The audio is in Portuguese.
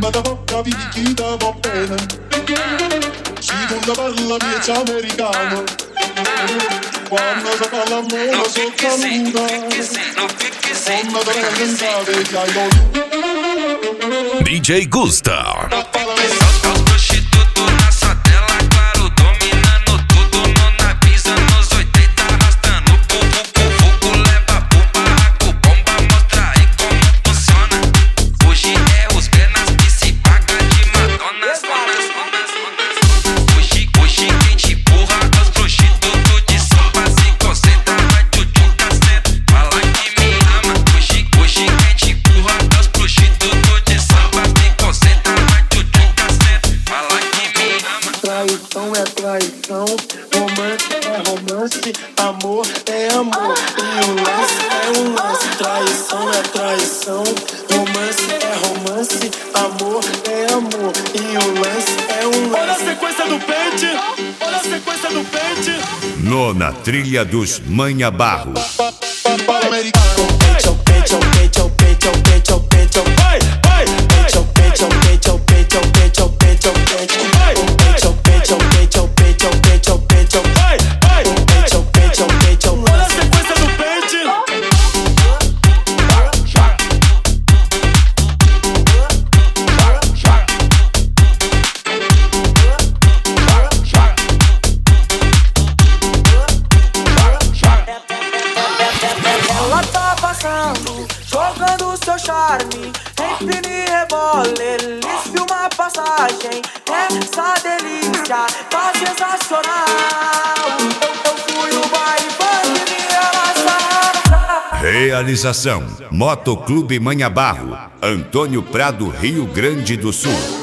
Prima da poca picchita va bene, seconda parla miezza americano. Quando si fa l'amore sotto la luna, come te ne pensate che hai voluto? DJ Gusta. Amor é amor, e o lance é um lance. Traição é traição, romance é romance. Amor é amor, e o lance é um lance. Olha a sequência do pente, olha a sequência do pente. Nona trilha dos Manha Barro. Jogando seu charme, empine rebole, eles filmam a passagem. Essa delícia tá sensacional. Eu fui no baile, funk me relaxar. Realização: Motoclube Manha Barro, Antônio Prado, Rio Grande do Sul.